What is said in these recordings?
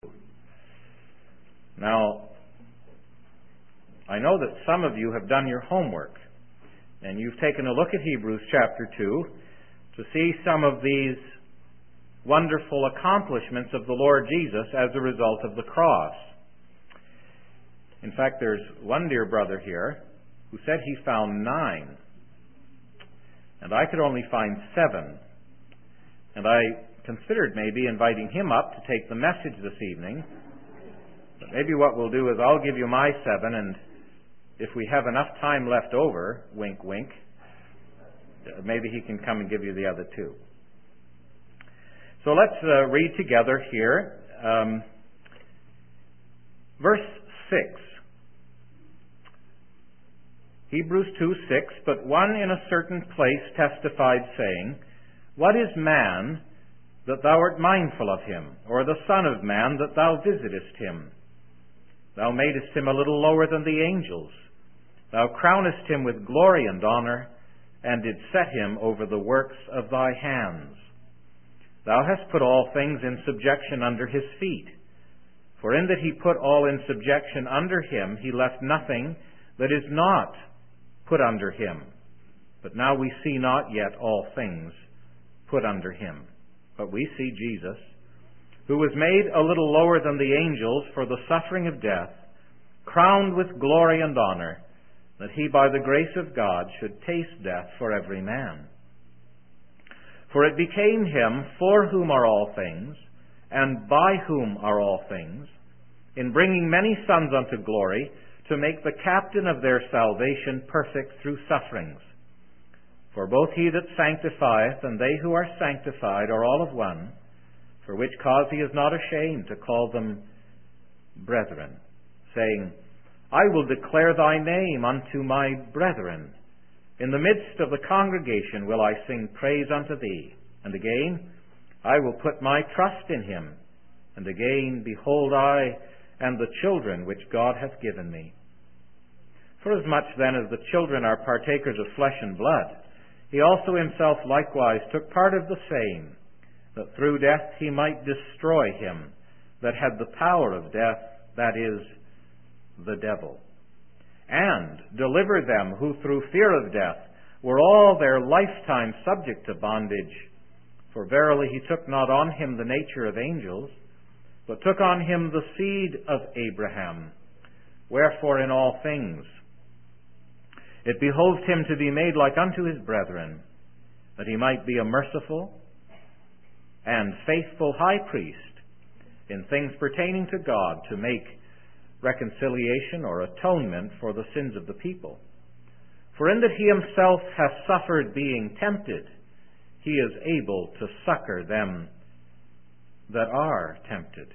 Now, I know that some of you have done your homework, and you've taken a look at Hebrews chapter 2 to see some of these wonderful accomplishments of the Lord Jesus as a result of the cross. In fact, there's one dear brother here who said he found 9, and I could only find 7. And I considered maybe inviting him up to take the message this evening. But maybe what we'll do is I'll give you my 7, and if we have enough time left over, wink, wink, maybe he can come and give you the other 2. So let's read together here. Verse 6. Hebrews 2:6. But one in a certain place testified, saying, What is man, that thou art mindful of him, or the son of man, that thou visitest him? Thou madest him a little lower than the angels. Thou crownest him with glory and honor, and didst set him over the works of thy hands. Thou hast put all things in subjection under his feet. For in that he put all in subjection under him, he left nothing that is not put under him. But now we see not yet all things put under him. But we see Jesus, who was made a little lower than the angels for the suffering of death, crowned with glory and honor, that he by the grace of God should taste death for every man. For it became him, for whom are all things, and by whom are all things, in bringing many sons unto glory, to make the captain of their salvation perfect through sufferings. For both he that sanctifieth and they who are sanctified are all of one, for which cause he is not ashamed to call them brethren, saying, I will declare thy name unto my brethren. In the midst of the congregation will I sing praise unto thee. And again, I will put my trust in him. And again, behold, I and the children which God hath given me. Forasmuch then as the children are partakers of flesh and blood, he also himself likewise took part of the same, that through death he might destroy him that had the power of death, that is, the devil, and deliver them who through fear of death were all their lifetime subject to bondage. For verily he took not on him the nature of angels, but took on him the seed of Abraham. Wherefore in all things it behoved him to be made like unto his brethren, that he might be a merciful and faithful high priest in things pertaining to God, to make reconciliation or atonement for the sins of the people. For in that he himself hath suffered being tempted, he is able to succor them that are tempted.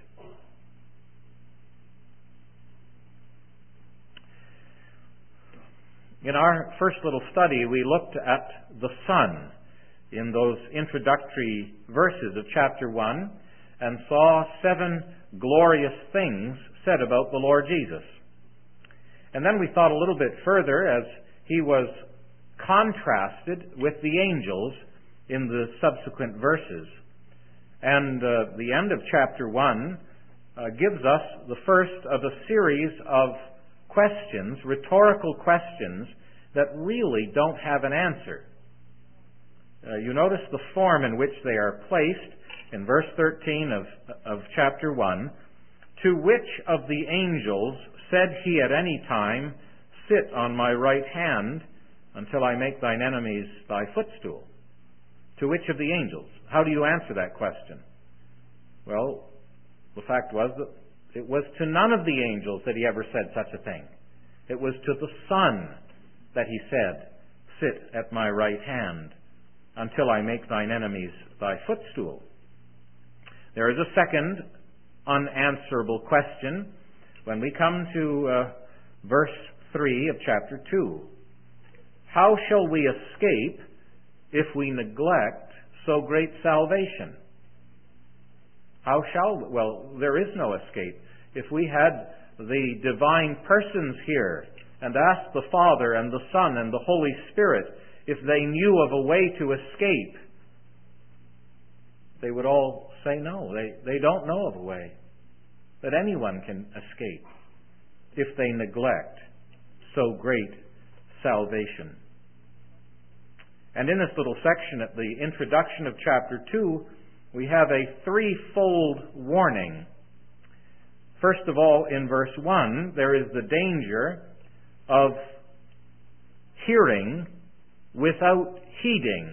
In our first little study, we looked at the Son in those introductory verses of chapter 1 and saw 7 glorious things said about the Lord Jesus. And then we thought a little bit further as he was contrasted with the angels in the subsequent verses. And the end of chapter 1 gives us the first of a series of questions, rhetorical questions, that really don't have an answer. You notice the form in which they are placed in verse 13 of chapter 1. To which of the angels said he at any time, Sit on my right hand until I make thine enemies thy footstool? To which of the angels? How do you answer that question? Well, the fact was that it was to none of the angels that he ever said such a thing. It was to the Son that he said, Sit at my right hand until I make thine enemies thy footstool. There is a second unanswerable question when we come to verse 3 of chapter 2. How shall we escape if we neglect so great salvation? How shall we? Well, there is no escape. If we had the divine persons here and asked the Father and the Son and the Holy Spirit if they knew of a way to escape, they would all say no. They don't know of a way. that anyone can escape if they neglect so great salvation. And in this little section at the introduction of chapter 2, we have a threefold warning. First of all, in verse 1, there is the danger of hearing without heeding.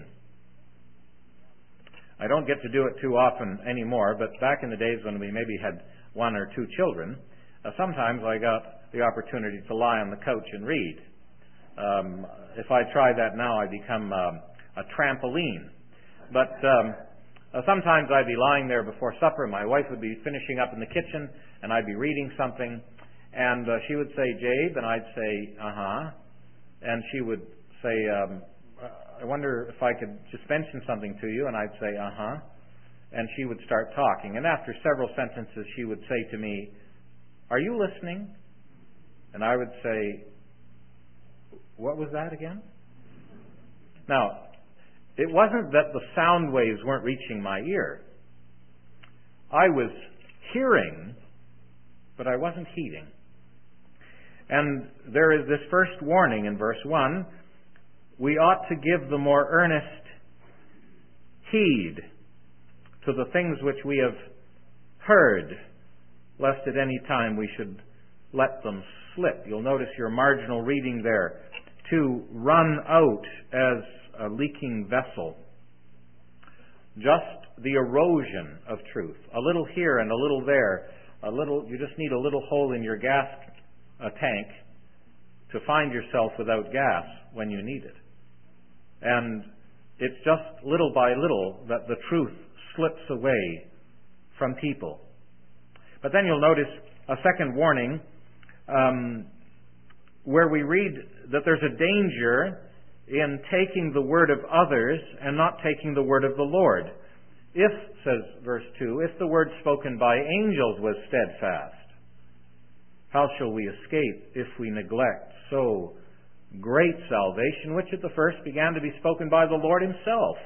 I don't get to do it too often anymore, but back in the days when we maybe had one or two children, sometimes I got the opportunity to lie on the couch and read. If I try that now, I become a trampoline. But sometimes I'd be lying there before supper. My wife would be finishing up in the kitchen, and I'd be reading something. And she would say, "Jabe," and I'd say, "Uh-huh." And she would say, "I wonder if I could just mention something to you." And I'd say, "Uh-huh." And she would start talking. And after several sentences, she would say to me, "Are you listening?" And I would say, "What was that again?" Now, it wasn't that the sound waves weren't reaching my ear. I was hearing, but I wasn't heeding. And there is this first warning in verse 1. We ought to give the more earnest heed to the things which we have heard, lest at any time we should let them slip. You'll notice your marginal reading there. To run out as a leaking vessel. Just the erosion of truth. A little here and a little there. You just need a little hole in your gas tank to find yourself without gas when you need it. And it's just little by little that the truth slips away from people. But then you'll notice a second warning where we read that there's a danger in taking the word of others and not taking the word of the Lord. If, says verse 2, if the word spoken by angels was steadfast, how shall we escape if we neglect so great salvation, which at the first began to be spoken by the Lord himself?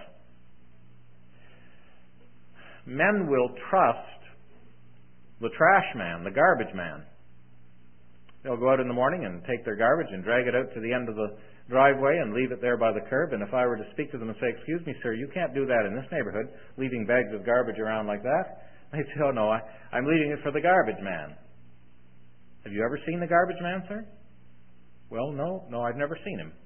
Men will trust the trash man, the garbage man. They'll go out in the morning and take their garbage and drag it out to the end of the driveway and leave it there by the curb. And if I were to speak to them and say, "Excuse me, sir, you can't do that in this neighborhood, leaving bags of garbage around like that," they'd say, "Oh, no, I'm leaving it for the garbage man." Have you ever seen the garbage man, sir? Well, no, I've never seen him.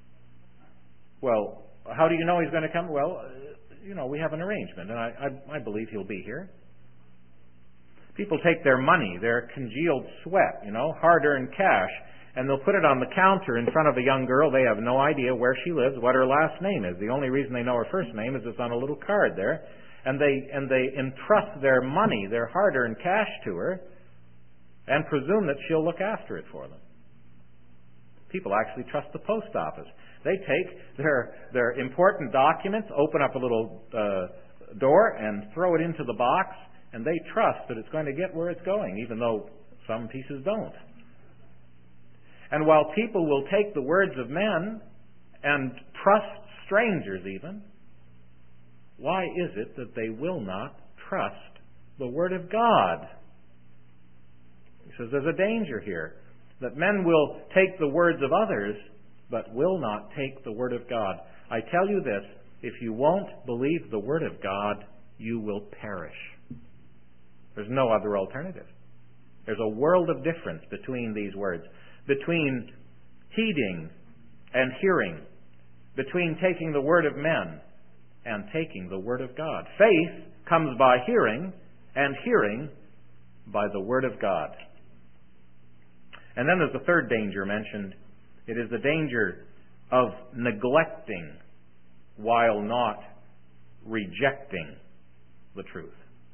Well, how do you know he's going to come? Well, we have an arrangement, and I believe he'll be here. People take their money, their congealed sweat, hard-earned cash, and they'll put it on the counter in front of a young girl. They have no idea where she lives, what her last name is. The only reason they know her first name is it's on a little card there. And they entrust their money, their hard-earned cash to her, and presume that she'll look after it for them. People actually trust the post office. They take their important documents, open up a little door, and throw it into the box, and they trust that it's going to get where it's going, even though some pieces don't. And while people will take the words of men and trust strangers even, why is it that they will not trust the Word of God? He says there's a danger here, that men will take the words of others, but will not take the Word of God. I tell you this, if you won't believe the Word of God, you will perish. There's no other alternative. There's a world of difference between these words, between heeding and hearing, between taking the word of men and taking the word of God. Faith comes by hearing, and hearing by the word of God. And then there's the third danger mentioned. It is the danger of neglecting while not rejecting the truth.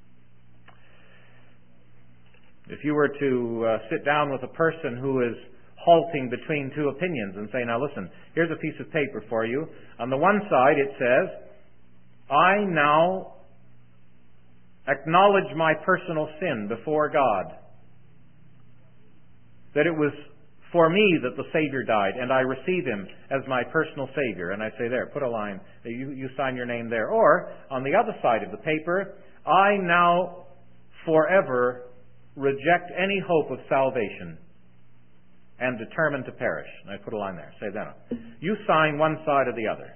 If you were to sit down with a person who is halting between two opinions and say, "Now listen, here's a piece of paper for you. On the one side it says, I now acknowledge my personal sin before God. That it was for me that the Savior died, and I receive Him as my personal Savior." And I say, there, put a line, you sign your name there. Or, on the other side of the paper, I now forever reject any hope of salvation and determined to perish. And I put a line there. Say that. You sign one side or the other.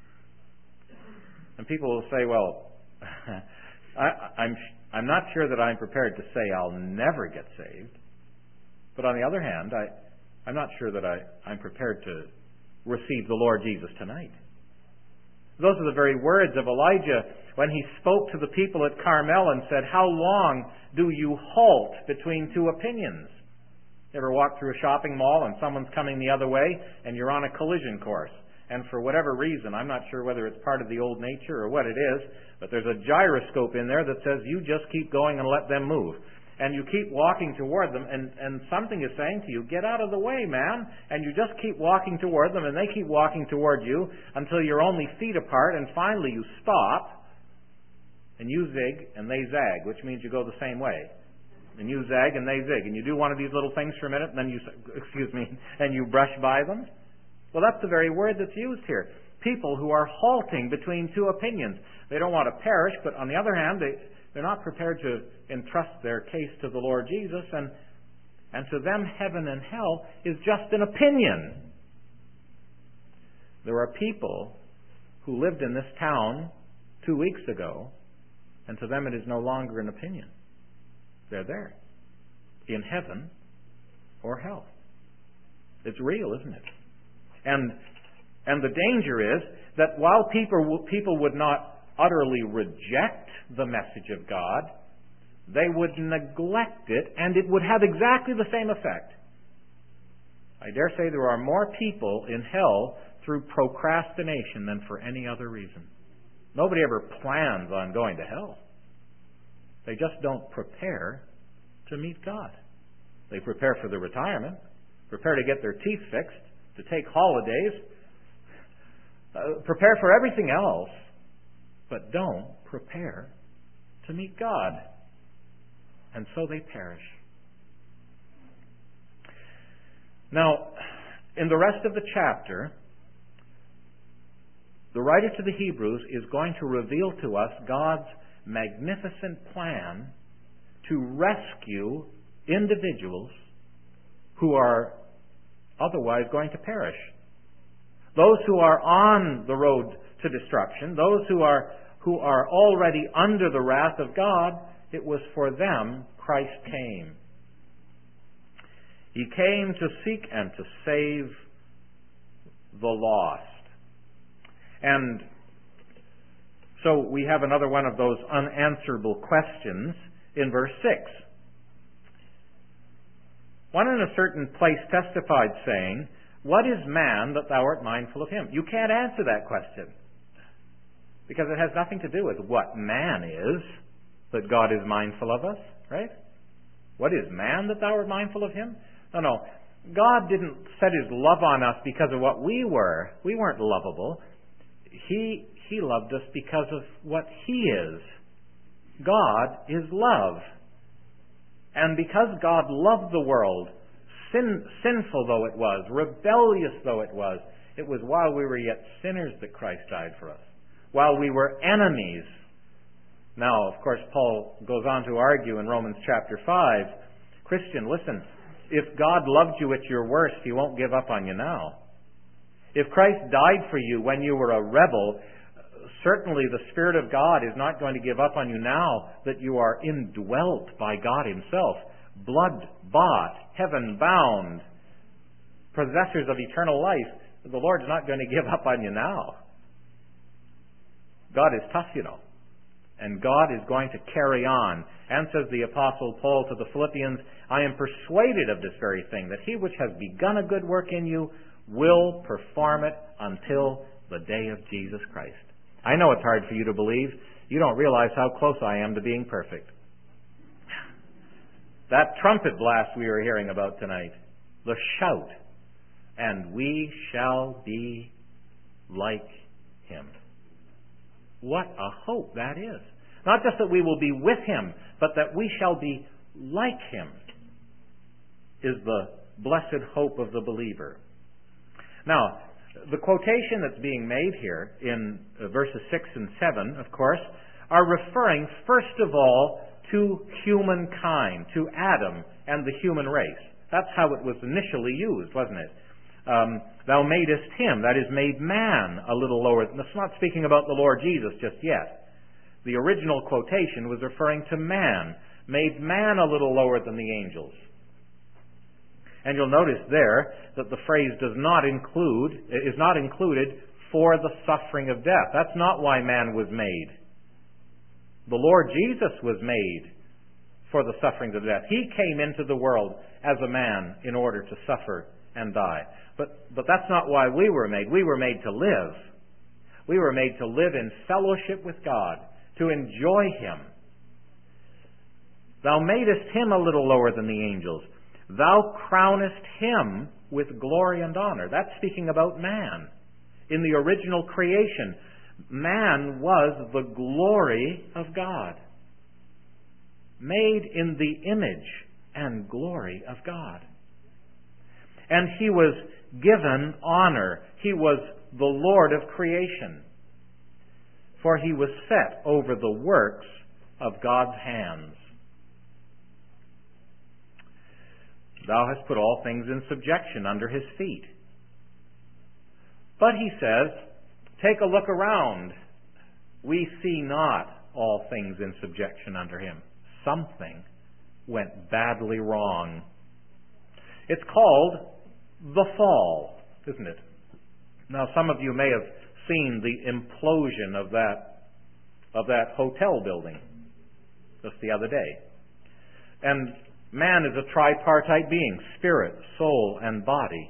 And people will say, well, I'm not sure that I'm prepared to say I'll never get saved. But on the other hand, I'm not sure that I'm prepared to receive the Lord Jesus tonight. Those are the very words of Elijah when he spoke to the people at Carmel and said, how long do you halt between two opinions? You ever walk through a shopping mall and someone's coming the other way and you're on a collision course? And for whatever reason, I'm not sure whether it's part of the old nature or what it is, but there's a gyroscope in there that says you just keep going and let them move. And you keep walking toward them, and something is saying to you, get out of the way, man. And you just keep walking toward them, and they keep walking toward you until you're only feet apart, and finally you stop, and you zig, and they zag, which means you go the same way. And you zag, and they zig. And you do one of these little things for a minute, and then and you brush by them. Well, that's the very word that's used here. People who are halting between two opinions. They don't want to perish, but on the other hand, they're not prepared to entrust their case to the Lord Jesus, and to them heaven and hell is just an opinion. There are people who lived in this town 2 weeks ago, and to them it is no longer an opinion. They're there, in heaven or hell. It's real, isn't it? And the danger is that while people would not utterly reject the message of God, they would neglect it, and it would have exactly the same effect. I dare say there are more people in hell through procrastination than for any other reason. Nobody ever plans on going to hell. They just don't prepare to meet God. They prepare for the retirement, prepare to get their teeth fixed, to take holidays, prepare for everything else, but don't prepare to meet God. And so they perish. Now, in the rest of the chapter, the writer to the Hebrews is going to reveal to us God's magnificent plan to rescue individuals who are otherwise going to perish. Those who are on the road to destruction, those who are already under the wrath of God, it was for them Christ came. He came to seek and to save the lost. And so we have another one of those unanswerable questions in verse 6. One in a certain place testified, saying, what is man that thou art mindful of him? You can't answer that question, because it has nothing to do with what man is that God is mindful of us, right? What is man that thou art mindful of him? No. God didn't set his love on us because of what we were. We weren't lovable. He loved us because of what he is. God is love. And because God loved the world, sinful though it was, rebellious though it was while we were yet sinners that Christ died for us. While we were enemies. Now, of course, Paul goes on to argue in Romans chapter 5, Christian, listen, if God loved you at your worst, he won't give up on you now. If Christ died for you when you were a rebel, certainly the Spirit of God is not going to give up on you now that you are indwelt by God himself, blood-bought, heaven-bound, possessors of eternal life. The Lord's not going to give up on you now. God is tough, you know. And God is going to carry on. And says the Apostle Paul to the Philippians, I am persuaded of this very thing, that he which has begun a good work in you will perform it until the day of Jesus Christ. I know it's hard for you to believe. You don't realize how close I am to being perfect. That trumpet blast we were hearing about tonight, the shout, and we shall be like him. What a hope that is. Not just that we will be with him, but that we shall be like him is the blessed hope of the believer. Now, the quotation that's being made here in verses 6 and 7, of course, are referring first of all to humankind, to Adam and the human race. That's how it was initially used, wasn't it? Thou madest him, that is, made man a little lower. That's not speaking about the Lord Jesus just yet. The original quotation was referring to man, made man a little lower than the angels. And you'll notice there that the phrase is not included for the suffering of death. That's not why man was made. The Lord Jesus was made for the sufferings of death. He came into the world as a man in order to suffer and die. But that's not why we were made. We were made to live. We were made to live in fellowship with God, to enjoy Him. Thou madest him a little lower than the angels. Thou crownest him with glory and honor. That's speaking about man. In the original creation, man was the glory of God, made in the image and glory of God. And he was given honor. He was the Lord of creation, for he was set over the works of God's hands. Thou hast put all things in subjection under his feet. But he says, take a look around. We see not all things in subjection under him. Something went badly wrong. It's called the fall, isn't it? Now, some of you may have seen the implosion of that hotel building just the other day. And man is a tripartite being, spirit, soul, and body.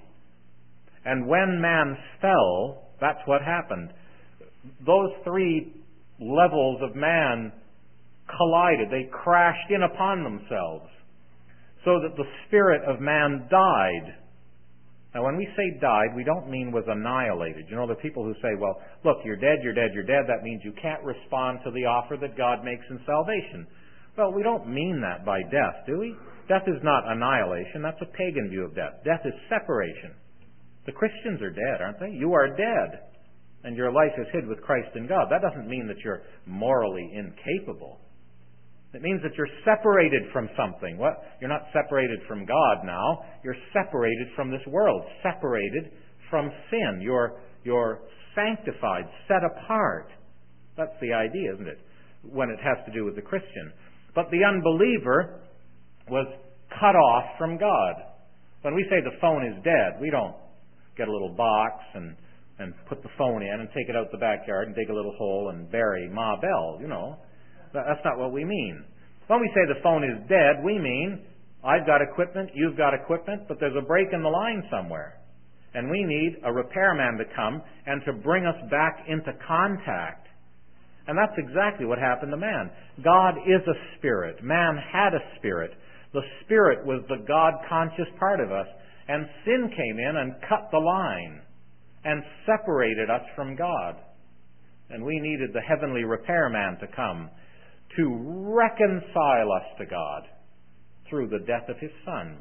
And when man fell, that's what happened. Those three levels of man collided. They crashed in upon themselves so that the spirit of man died. Now, when we say died, we don't mean was annihilated. You know, the people who say, well, look, you're dead, you're dead, you're dead. That means you can't respond to the offer that God makes in salvation. Well, we don't mean that by death, do we? Death is not annihilation. That's a pagan view of death. Death is separation. The Christians are dead, aren't they? You are dead, and your life is hid with Christ in God. That doesn't mean that you're morally incapable. It means that you're separated from something. What? You're not separated from God now. You're separated from this world, separated from sin. You're sanctified, set apart. That's the idea, isn't it? When it has to do with the Christian. But the unbeliever was cut off from God. When we say the phone is dead, we don't get a little box and put the phone in and take it out the backyard and dig a little hole and bury Ma Bell, you know. That's not what we mean. When we say the phone is dead, we mean I've got equipment, you've got equipment, but there's a break in the line somewhere. And we need a repairman to come and to bring us back into contact. And that's exactly what happened to man. God is a spirit. Man had a spirit. The spirit was the God-conscious part of us. And sin came in and cut the line and separated us from God. And we needed the heavenly repairman to come to reconcile us to God through the death of his Son.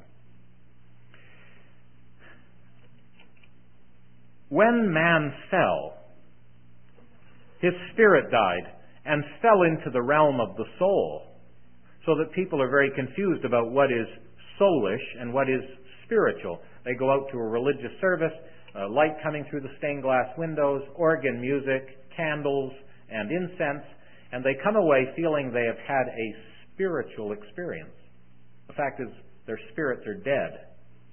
When man fell, his spirit died and fell into the realm of the soul, so that people are very confused about what is soulish and what is spiritual. They go out to a religious service, light coming through the stained glass windows, organ music, candles, and incense, and they come away feeling they have had a spiritual experience. The fact is, their spirits are dead.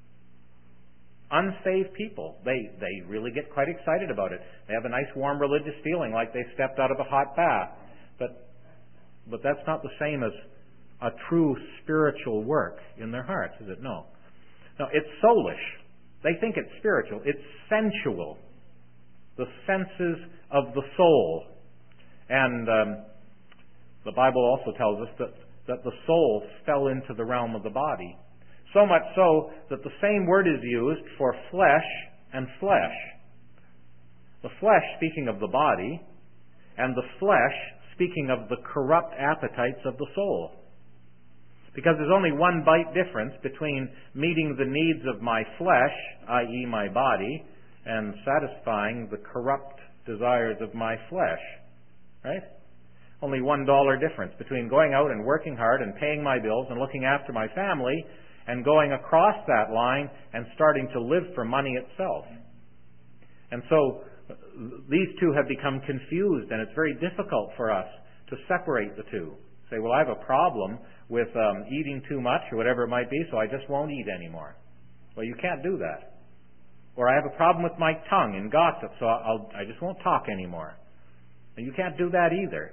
Unsaved people, they really get quite excited about it. They have a nice warm religious feeling like they stepped out of a hot bath. But that's not the same as a true spiritual work in their hearts, is it? No. No, it's soulish. They think it's spiritual. It's sensual. The senses of the soul. And the Bible also tells us that the soul fell into the realm of the body. So much so that the same word is used for flesh and flesh. The flesh speaking of the body, and the flesh speaking of the corrupt appetites of the soul. Because there's only one bite difference between meeting the needs of my flesh, i.e. my body, and satisfying the corrupt desires of my flesh. Right? Only $1 difference between going out and working hard and paying my bills and looking after my family and going across that line and starting to live for money itself. And so these two have become confused, and it's very difficult for us to separate the two. Say, well, I have a problem with eating too much or whatever it might be, so I just won't eat anymore. Well, you can't do that. Or I have a problem with my tongue and gossip, so I just won't talk anymore. And you can't do that either.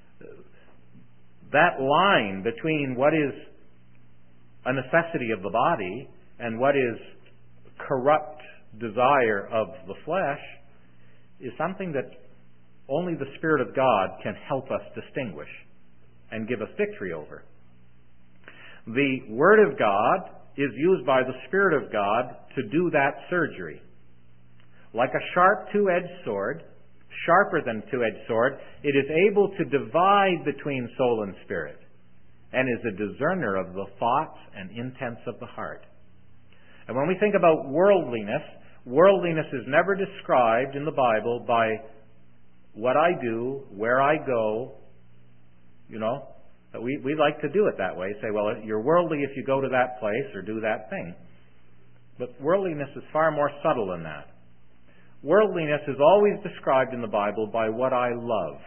That line between what is a necessity of the body and what is corrupt desire of the flesh is something that only the Spirit of God can help us distinguish and give us victory over. The Word of God is used by the Spirit of God to do that surgery. Like a sharp two-edged sword, sharper than a two-edged sword, it is able to divide between soul and spirit and is a discerner of the thoughts and intents of the heart. And when we think about worldliness, worldliness is never described in the Bible by what I do, where I go. You know, we like to do it that way. Say, well, you're worldly if you go to that place or do that thing. But worldliness is far more subtle than that. Worldliness is always described in the Bible by what I love.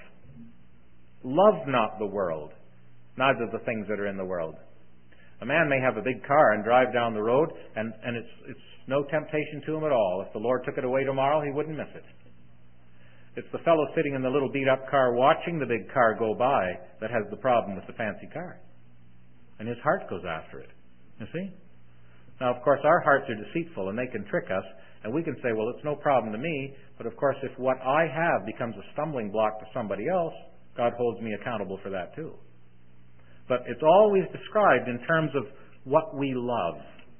Love not the world, neither the things that are in the world. A man may have a big car and drive down the road, and it's no temptation to him at all. If the Lord took it away tomorrow, he wouldn't miss it. It's the fellow sitting in the little beat-up car watching the big car go by that has the problem with the fancy car. And his heart goes after it. You see? Now, of course, our hearts are deceitful, and they can trick us, and we can say, well, it's no problem to me, but of course, if what I have becomes a stumbling block to somebody else, God holds me accountable for that too. But it's always described in terms of what we love.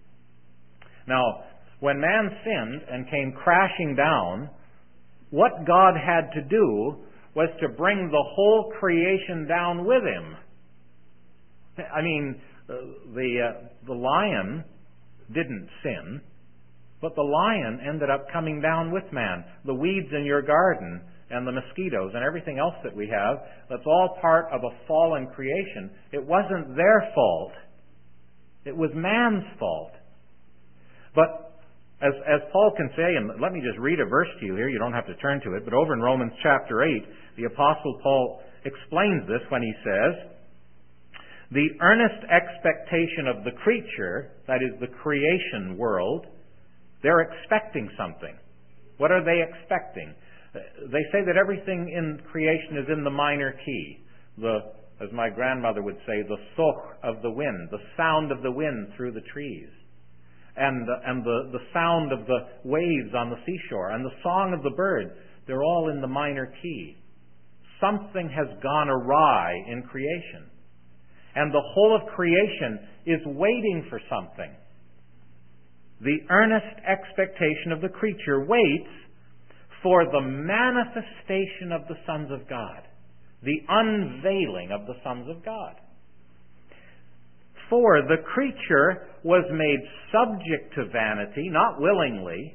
Now, when man sinned and came crashing down, what God had to do was to bring the whole creation down with him. I mean, the lion didn't sin, but the lion ended up coming down with man. The weeds in your garden and the mosquitoes and everything else that we have, that's all part of a fallen creation. It wasn't their fault. It was man's fault. But as Paul can say, and let me just read a verse to you here, you don't have to turn to it, but over in Romans chapter 8, the Apostle Paul explains this when he says, the earnest expectation of the creature, that is the creation world, they're expecting something. What are they expecting? They say that everything in creation is in the minor key. As my grandmother would say, the soch of the wind, the sound of the wind through the trees. And the sound of the waves on the seashore, and the song of the bird, they're all in the minor key. Something has gone awry in creation. And the whole of creation is waiting for something. The earnest expectation of the creature waits for the manifestation of the sons of God, the unveiling of the sons of God. For the creature was made subject to vanity, not willingly,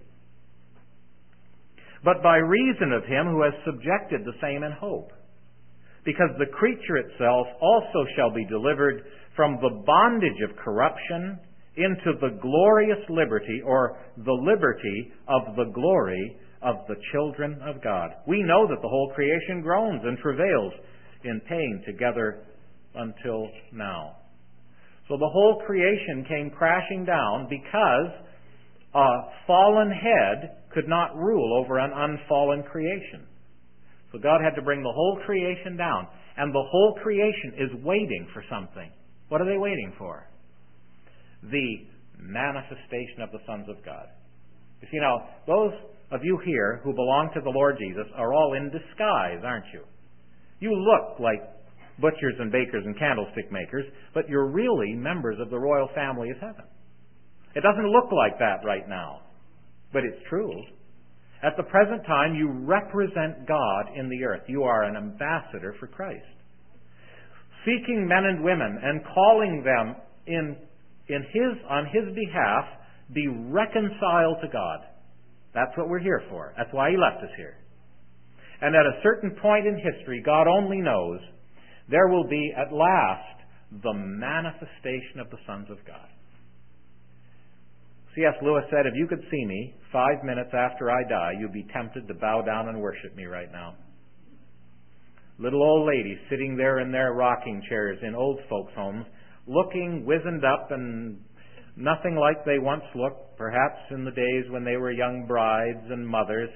but by reason of him who has subjected the same in hope. Because the creature itself also shall be delivered from the bondage of corruption into the glorious liberty, or the liberty of the glory of the children of God. We know that the whole creation groans and travails in pain together until now. So the whole creation came crashing down because a fallen head could not rule over an unfallen creation. So God had to bring the whole creation down. And the whole creation is waiting for something. What are they waiting for? The manifestation of the sons of God. You see, now, those of you here who belong to the Lord Jesus are all in disguise, aren't you? You look like butchers and bakers and candlestick makers, but you're really members of the royal family of heaven. It doesn't look like that right now, but it's true. At the present time, you represent God in the earth. You are an ambassador for Christ. Seeking men and women and calling them on His behalf, be reconciled to God. That's what we're here for. That's why He left us here. And at a certain point in history, God only knows, there will be at last the manifestation of the sons of God. C.S. Lewis said, if you could see me 5 minutes after I die, you'd be tempted to bow down and worship me right now. Little old ladies sitting there in their rocking chairs in old folks' homes, looking wizened up and nothing like they once looked, perhaps in the days when they were young brides and mothers.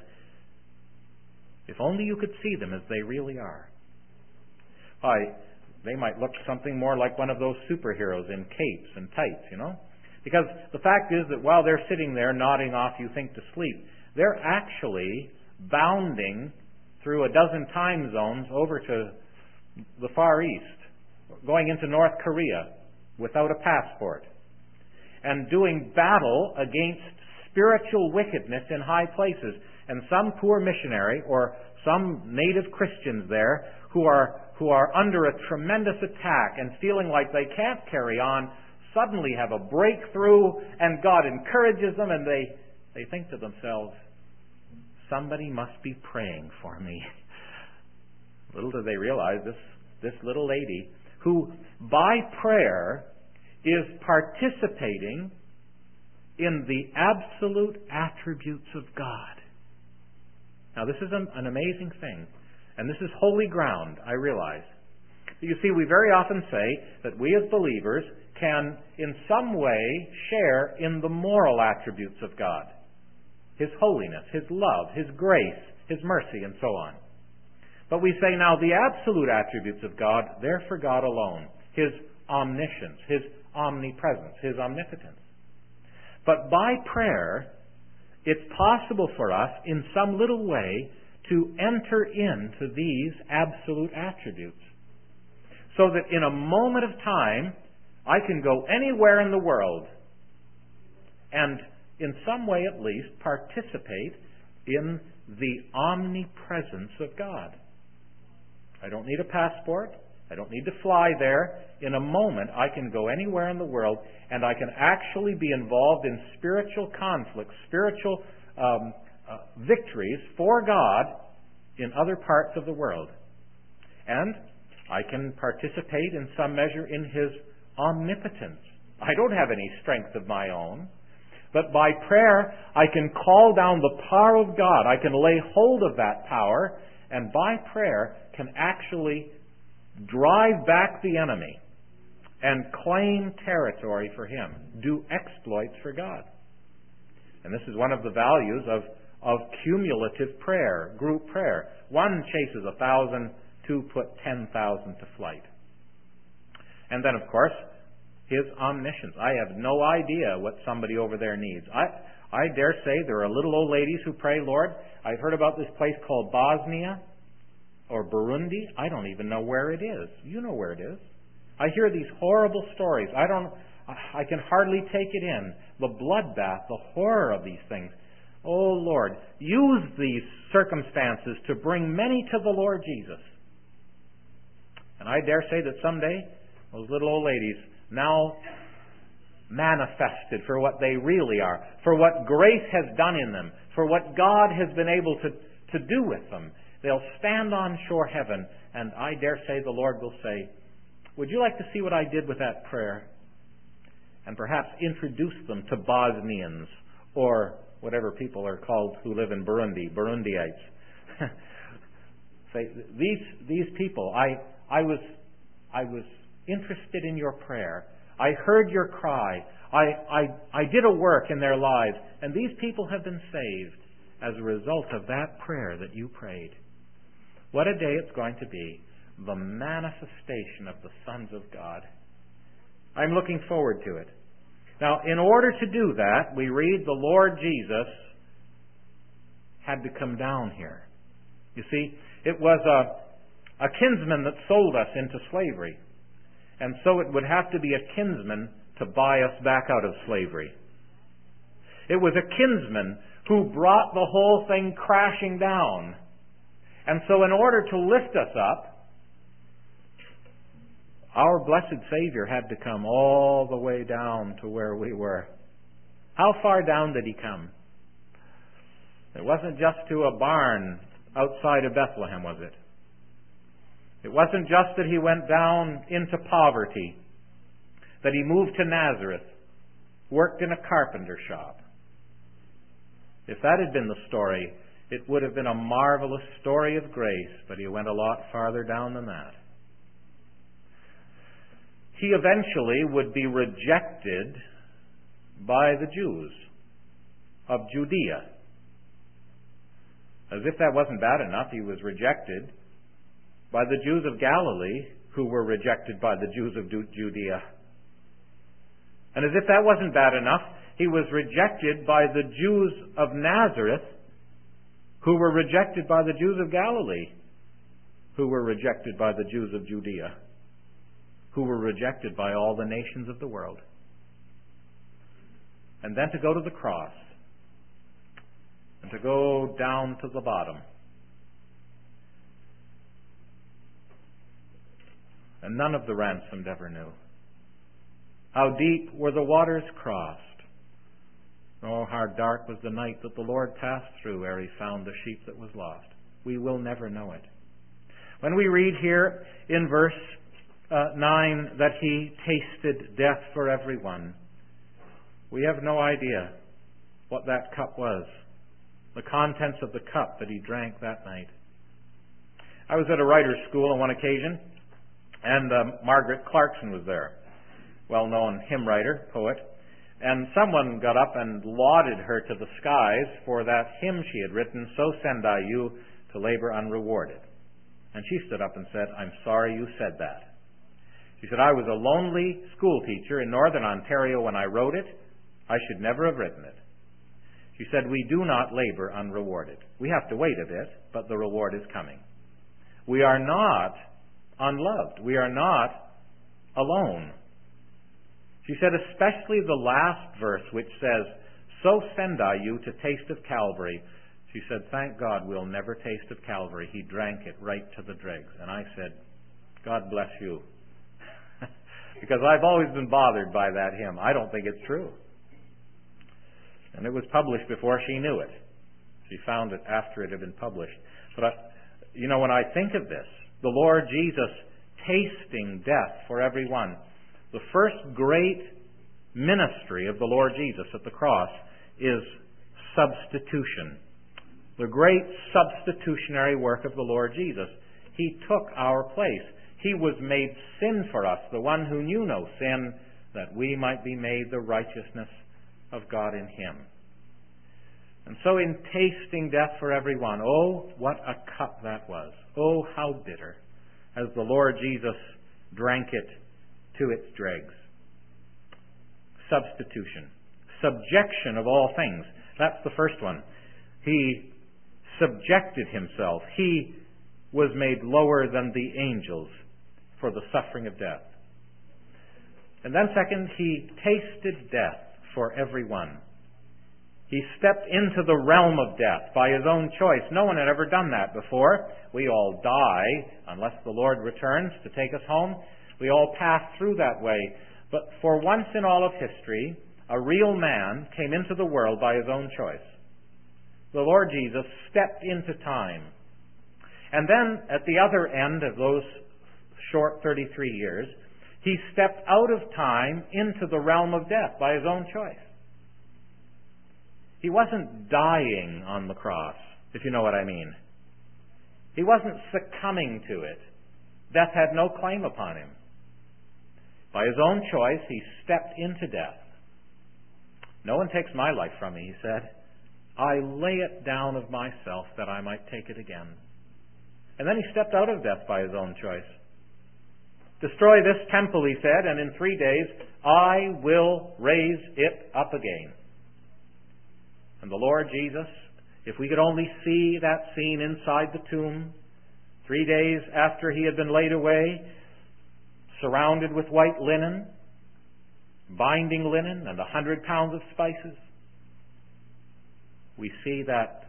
If only you could see them as they really are. Why, they might look something more like one of those superheroes in capes and tights, you know. Because the fact is that while they're sitting there nodding off, you think, to sleep, they're actually bounding through a dozen time zones over to the Far East, going into North Korea without a passport, and doing battle against spiritual wickedness in high places. And some poor missionary or some native Christians there who are under a tremendous attack and feeling like they can't carry on, suddenly have a breakthrough, and God encourages them, and they think to themselves, somebody must be praying for me. Little do they realize this little lady, who by prayer is participating in the absolute attributes of God. Now this is an amazing thing, and this is holy ground, I realize. You see, we very often say that we as believers can in some way share in the moral attributes of God. His holiness, His love, His grace, His mercy, and so on. But we say now the absolute attributes of God, they're for God alone. His omniscience, His omnipresence, His omnipotence. But by prayer, it's possible for us in some little way to enter into these absolute attributes. So that in a moment of time, I can go anywhere in the world and in some way at least participate in the omnipresence of God. I don't need a passport. I don't need to fly there. In a moment, I can go anywhere in the world and I can actually be involved in spiritual conflicts, spiritual victories for God in other parts of the world. And I can participate in some measure in His omnipotence. I don't have any strength of my own, but by prayer I can call down the power of God. I can lay hold of that power, and by prayer can actually drive back the enemy and claim territory for Him, do exploits for God. And this is one of the values of cumulative prayer, group prayer. One chases 1,000, two put 10,000 to flight. And then, of course, His omniscience. I have no idea what somebody over there needs. I dare say there are little old ladies who pray, Lord, I've heard about this place called Bosnia or Burundi. I don't even know where it is. You know where it is. I hear these horrible stories. I can hardly take it in. The bloodbath, the horror of these things. Oh, Lord, use these circumstances to bring many to the Lord Jesus. And I dare say that someday those little old ladies, now manifested for what they really are, for what grace has done in them, for what God has been able to do with them, they'll stand on shore heaven, and I dare say the Lord will say, would you like to see what I did with that prayer? And perhaps introduce them to Bosnians, or whatever people are called who live in Burundi, Burundiites. Say, these people, I was interested in your prayer. I heard your cry. I did a work in their lives. And these people have been saved as a result of that prayer that you prayed. What a day it's going to be. The manifestation of the sons of God. I'm looking forward to it. Now, in order to do that, we read the Lord Jesus had to come down here. You see, it was a kinsman that sold us into slavery. And so it would have to be a kinsman to buy us back out of slavery. It was a kinsman who brought the whole thing crashing down. And so in order to lift us up, our blessed Savior had to come all the way down to where we were. How far down did He come? It wasn't just to a barn outside of Bethlehem, was it? It wasn't just that he went down into poverty, that he moved to Nazareth, worked in a carpenter shop. If that had been the story, it would have been a marvelous story of grace, but he went a lot farther down than that. He eventually would be rejected by the Jews of Judea. As if that wasn't bad enough, he was rejected by the Jews of Galilee, who were rejected by the Jews of Judea. And as if that wasn't bad enough, he was rejected by the Jews of Nazareth, who were rejected by the Jews of Galilee, who were rejected by the Jews of Judea, who were rejected by all the nations of the world. And then to go to the cross, and to go down to the bottom. And none of the ransomed ever knew. How deep were the waters crossed? Oh, how dark was the night that the Lord passed through ere he found the sheep that was lost. We will never know it. When we read here in verse 9 that he tasted death for everyone, we have no idea what that cup was, the contents of the cup that he drank that night. I was at a writer's school on one occasion, and Margaret Clarkson was there, well-known hymn writer, poet, and someone got up and lauded her to the skies for that hymn she had written, "So Send I You to Labor Unrewarded." And she stood up and said, "I'm sorry you said that." She said, "I was a lonely school teacher in Northern Ontario when I wrote it. I should never have written it." She said, "We do not labor unrewarded. We have to wait a bit, but the reward is coming. We are not unloved. We are not alone." She said, especially the last verse, which says, "So send I you to taste of Calvary." She said, "Thank God we'll never taste of Calvary. He drank it right to the dregs." And I said, "God bless you." Because I've always been bothered by that hymn. I don't think it's true. And it was published before she knew it. She found it after it had been published. But, when I think of this, the Lord Jesus tasting death for everyone, the first great ministry of the Lord Jesus at the cross is substitution. The great substitutionary work of the Lord Jesus. He took our place. He was made sin for us, the one who knew no sin, that we might be made the righteousness of God in Him. And so in tasting death for everyone, oh, what a cup that was. Oh, how bitter, as the Lord Jesus drank it to its dregs. Substitution. Subjection of all things. That's the first one. He subjected himself. He was made lower than the angels for the suffering of death. And then second, he tasted death for everyone. He stepped into the realm of death by his own choice. No one had ever done that before. We all die unless the Lord returns to take us home. We all pass through that way. But for once in all of history, a real man came into the world by his own choice. The Lord Jesus stepped into time. And then at the other end of those short 33 years, he stepped out of time into the realm of death by his own choice. He wasn't dying on the cross, if you know what I mean. He wasn't succumbing to it. Death had no claim upon him. By his own choice, he stepped into death. "No one takes my life from me," he said. "I lay it down of myself that I might take it again." And then he stepped out of death by his own choice. "Destroy this temple," he said, "and in 3 days I will raise it up again." And the Lord Jesus, if we could only see that scene inside the tomb, 3 days after he had been laid away, surrounded with white linen, binding linen, and 100 pounds of spices, we see that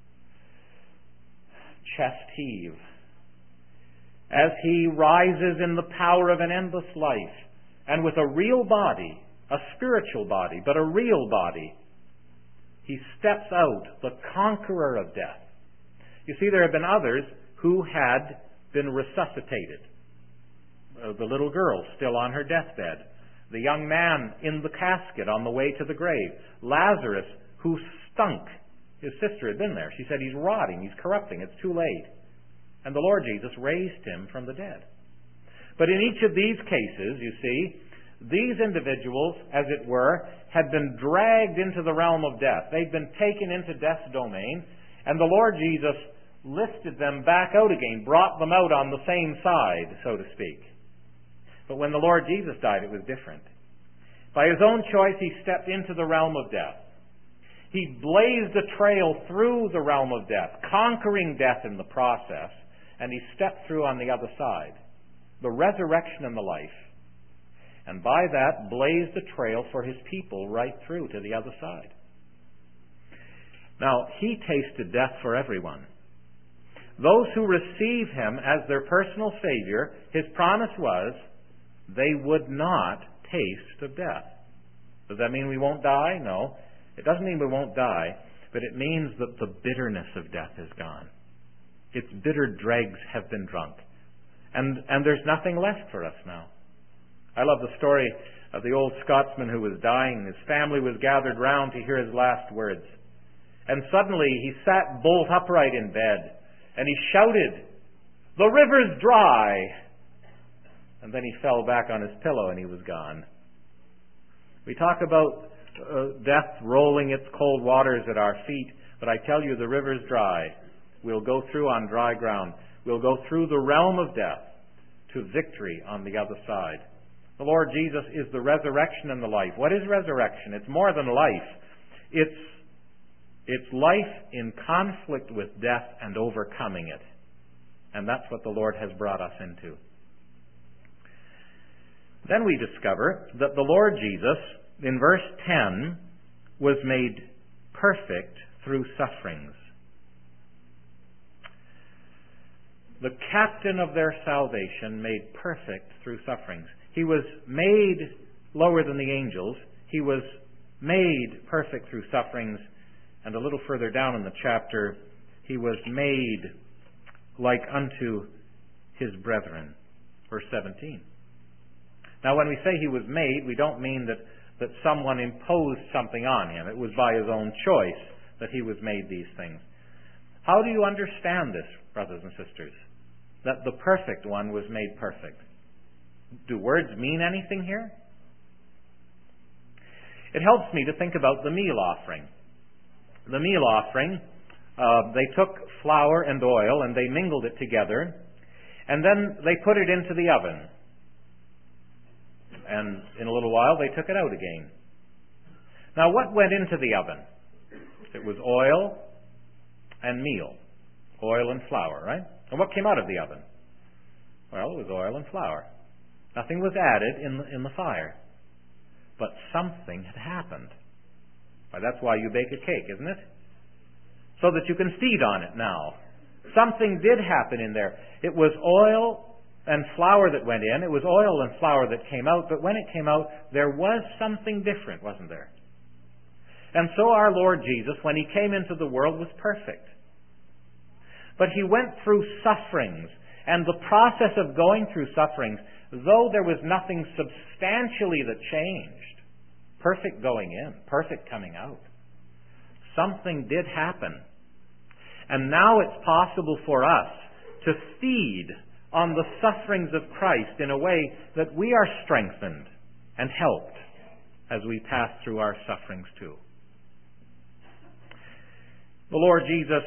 chest heave as he rises in the power of an endless life, and with a real body, a spiritual body, but a real body, he steps out, the conqueror of death. You see, there have been others who had been resuscitated. The little girl still on her deathbed. The young man in the casket on the way to the grave. Lazarus, who stunk. His sister had been there. She said, he's rotting, he's corrupting, it's too late. And the Lord Jesus raised him from the dead. But in each of these cases, you see, these individuals, as it were, had been dragged into the realm of death. They'd been taken into death's domain, and the Lord Jesus lifted them back out again, brought them out on the same side, so to speak. But when the Lord Jesus died, it was different. By his own choice, he stepped into the realm of death. He blazed a trail through the realm of death, conquering death in the process, and he stepped through on the other side, the resurrection and the life. And by that, blazed a trail for his people right through to the other side. Now, he tasted death for everyone. Those who receive him as their personal Savior, his promise was, they would not taste of death. Does that mean we won't die? No. It doesn't mean we won't die, but it means that the bitterness of death is gone. Its bitter dregs have been drunk. And there's nothing left for us now. I love the story of the old Scotsman who was dying. His family was gathered round to hear his last words. And suddenly he sat bolt upright in bed, and he shouted, "The river's dry!" And then he fell back on his pillow and he was gone. We talk about death rolling its cold waters at our feet, but I tell you, the river's dry. We'll go through on dry ground. We'll go through the realm of death to victory on the other side. The Lord Jesus is the resurrection and the life. What is resurrection? It's more than life. It's life in conflict with death and overcoming it. And that's what the Lord has brought us into. Then we discover that the Lord Jesus, in verse 10, was made perfect through sufferings. The captain of their salvation made perfect through sufferings. He was made lower than the angels. He was made perfect through sufferings. And a little further down in the chapter, he was made like unto his brethren. Verse 17. Now, when we say he was made, we don't mean that someone imposed something on him. It was by his own choice that he was made these things. How do you understand this, brothers and sisters? That the perfect one was made perfect. Do words mean anything here? It helps me to think about the meal offering. The meal offering, they took flour and oil and they mingled it together, and then they put it into the oven. And in a little while they took it out again. Now, what went into the oven? It was oil and meal. Oil and flour, right? And what came out of the oven? Well, it was oil and flour. Nothing was added in the fire. But something had happened. Why, that's why you bake a cake, isn't it? So that you can feed on it now. Something did happen in there. It was oil and flour that went in. It was oil and flour that came out. But when it came out, there was something different, wasn't there? And so our Lord Jesus, when he came into the world, was perfect. But he went through sufferings. And the process of going through sufferings, though there was nothing substantially that changed, perfect going in, perfect coming out, something did happen. And now it's possible for us to feed on the sufferings of Christ in a way that we are strengthened and helped as we pass through our sufferings too. The Lord Jesus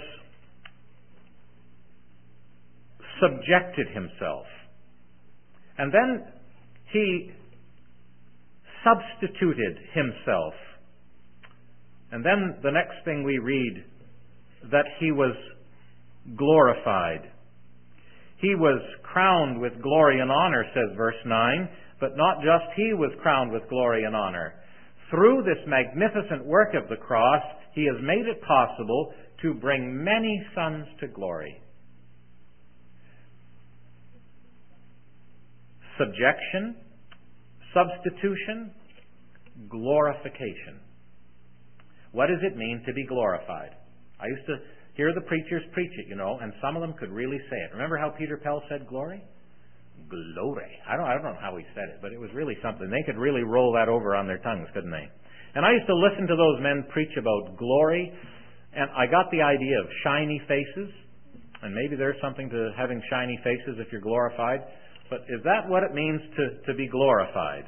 subjected himself. And then he substituted himself. And then the next thing we read, that he was glorified. He was crowned with glory and honor, says verse 9. But not just he was crowned with glory and honor. Through this magnificent work of the cross, he has made it possible to bring many sons to glory. Subjection, substitution, glorification. What does it mean to be glorified? I used to hear the preachers preach it, and some of them could really say it. Remember how Peter Pell said glory? Glory. I don't know how he said it, but it was really something. They could really roll that over on their tongues, couldn't they? And I used to listen to those men preach about glory, and I got the idea of shiny faces, and maybe there's something to having shiny faces if you're glorified, but is that what it means to be glorified?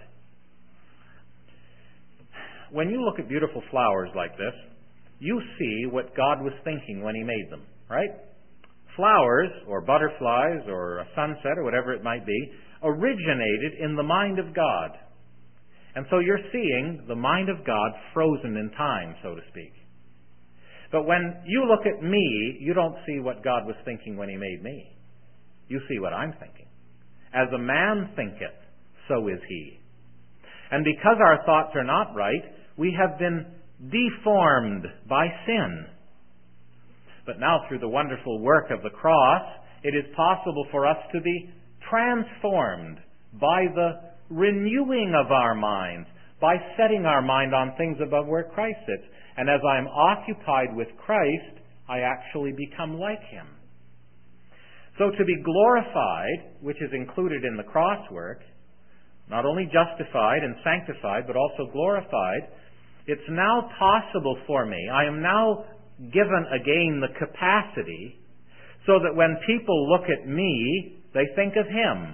When you look at beautiful flowers like this, you see what God was thinking when He made them, right? Flowers, or butterflies, or a sunset, or whatever it might be, originated in the mind of God. And so you're seeing the mind of God frozen in time, so to speak. But when you look at me, you don't see what God was thinking when He made me. You see what I'm thinking. As a man thinketh, so is he. And because our thoughts are not right, we have been deformed by sin. But now through the wonderful work of the cross, it is possible for us to be transformed by the renewing of our minds, by setting our mind on things above where Christ sits. And as I am occupied with Christ, I actually become like Him. So to be glorified, which is included in the cross work, not only justified and sanctified, but also glorified, it's now possible for me. I am now given again the capacity so that when people look at me, they think of Him.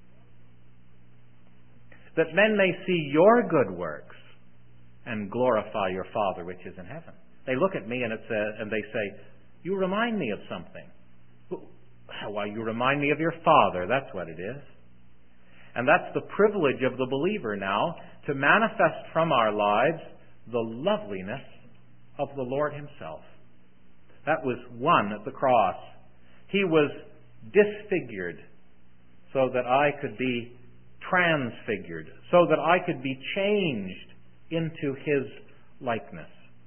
That men may see your good works and glorify your Father which is in heaven. They look at me and they say, you remind me of something. Why, you remind me of your Father. That's what it is. And that's the privilege of the believer now, to manifest from our lives the loveliness of the Lord Himself. That was won at the cross. He was disfigured so that I could be transfigured, so that I could be changed into His likeness.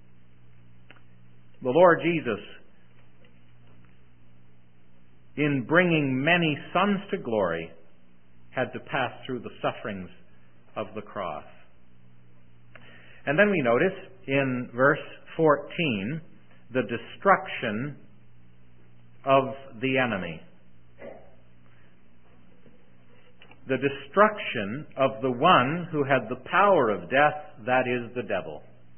The Lord Jesus, in bringing many sons to glory, had to pass through the sufferings of the cross. And then we notice in verse 14 the destruction of the enemy. The destruction of the one who had the power of death, that is the devil.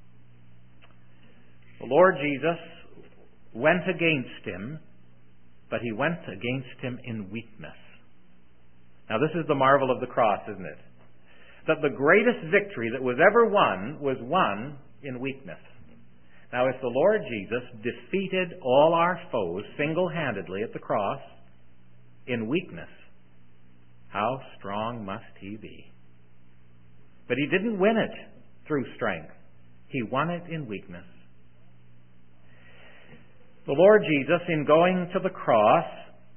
The Lord Jesus went against him, but He went against him in weakness. Now this is the marvel of the cross, isn't it? That the greatest victory that was ever won was won in weakness. Now if the Lord Jesus defeated all our foes single-handedly at the cross in weakness, how strong must He be? But He didn't win it through strength. He won it in weakness. The Lord Jesus, in going to the cross,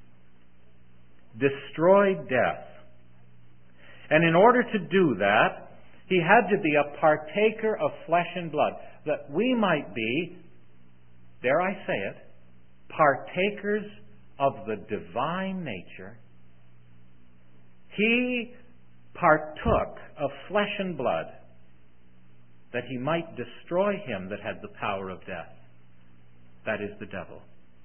destroyed death. And in order to do that, He had to be a partaker of flesh and blood, that we might be, dare I say it, partakers of the divine nature. He partook of flesh and blood, that He might destroy him that had the power of death. That is the devil.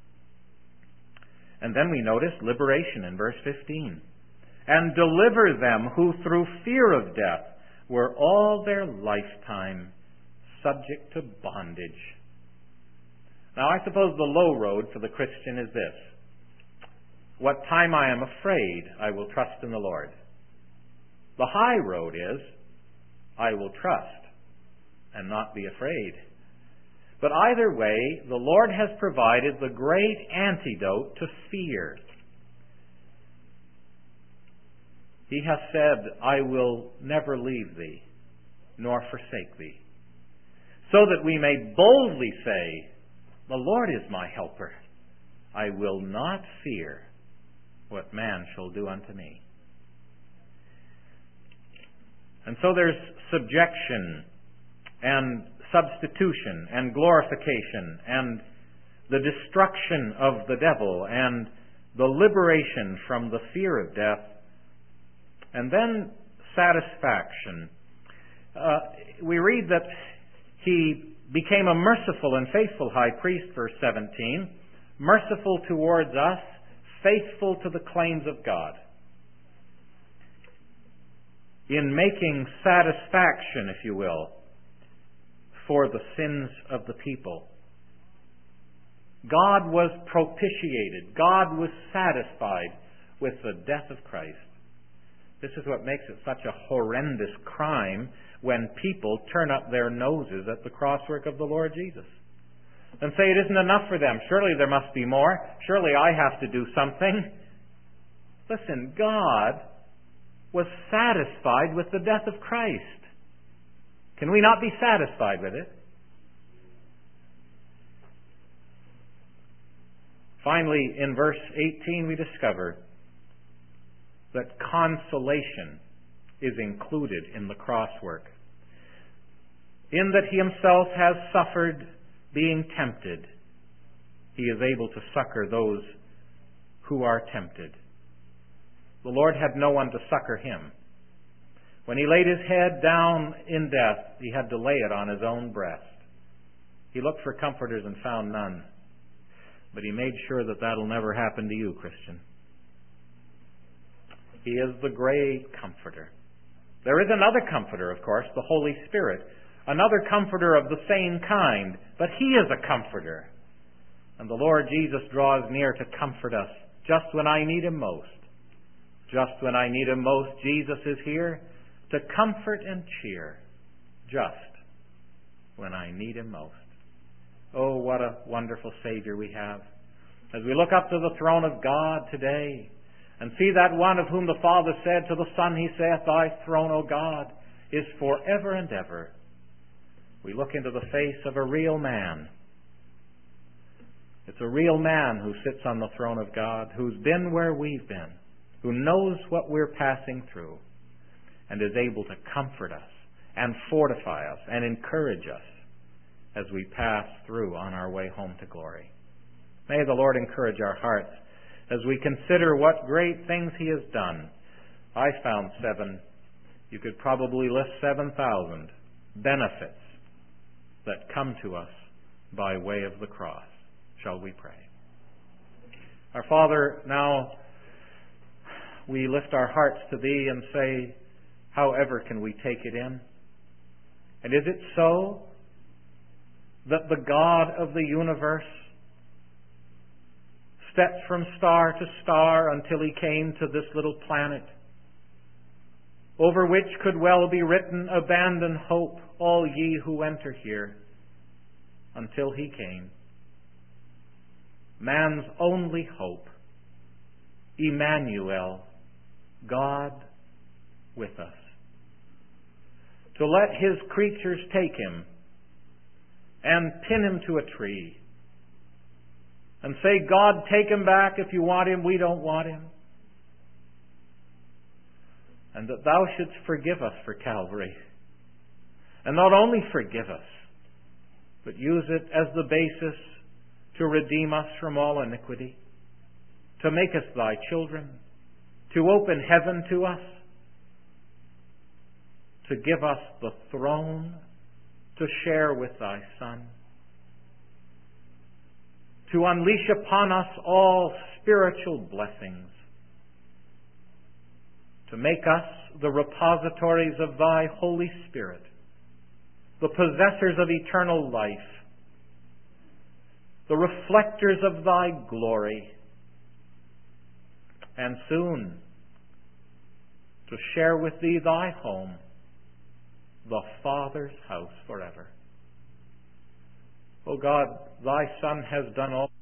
And then we notice liberation in verse 15. And deliver them who through fear of death were all their lifetime subject to bondage. Now I suppose the low road for the Christian is this: what time I am afraid, I will trust in the Lord. The high road is, I will trust and not be afraid. But either way, the Lord has provided the great antidote to fear. He has said, I will never leave thee, nor forsake thee. So that we may boldly say, the Lord is my helper. I will not fear what man shall do unto me. And so there's subjection and substitution and glorification and the destruction of the devil and the liberation from the fear of death, and then satisfaction. We read that He became a merciful and faithful high priest, verse 17, merciful towards us, faithful to the claims of God, in making satisfaction, if you will, for the sins of the people. God was propitiated. God was satisfied with the death of Christ. This is what makes it such a horrendous crime when people turn up their noses at the crosswork of the Lord Jesus and say it isn't enough for them. Surely there must be more. Surely I have to do something. Listen, God was satisfied with the death of Christ. Can we not be satisfied with it? Finally, in verse 18, we discover that consolation is included in the crosswork. In that He Himself has suffered being tempted, He is able to succor those who are tempted. The Lord had no one to succor Him. When He laid His head down in death, He had to lay it on His own breast. He looked for comforters and found none. But He made sure that that'll never happen to you, Christian. He is the great comforter. There is another comforter, of course, the Holy Spirit. Another comforter of the same kind. But He is a comforter. And the Lord Jesus draws near to comfort us just when I need Him most. Just when I need Him most, Jesus is here to comfort and cheer. Just when I need Him most. Oh, what a wonderful Savior we have. As we look up to the throne of God today and see that one of whom the Father said to the Son, He saith, Thy throne, O God, is forever and ever. We look into the face of a real man. It's a real man who sits on the throne of God, who's been where we've been, who knows what we're passing through, and is able to comfort us and fortify us and encourage us as we pass through on our way home to glory. May the Lord encourage our hearts as we consider what great things He has done. I found 7. You could probably list 7,000 benefits that come to us by way of the cross. Shall we pray? Our Father, now we lift our hearts to Thee and say, however can we take it in? And is it so that the God of the universe stepped from star to star until He came to this little planet, over which could well be written, abandon hope, all ye who enter here, until He came? Man's only hope, Emmanuel, God with us. To let His creatures take Him and pin Him to a tree and say, God, take Him back if you want Him, we don't want Him. And that Thou shouldst forgive us for Calvary. And not only forgive us, but use it as the basis to redeem us from all iniquity, to make us Thy children, to open heaven to us, to give us the throne to share with Thy Son, to unleash upon us all spiritual blessings, to make us the repositories of Thy Holy Spirit, the possessors of eternal life, the reflectors of Thy glory, and soon to share with Thee Thy home, the Father's house forever. O God, Thy Son has done all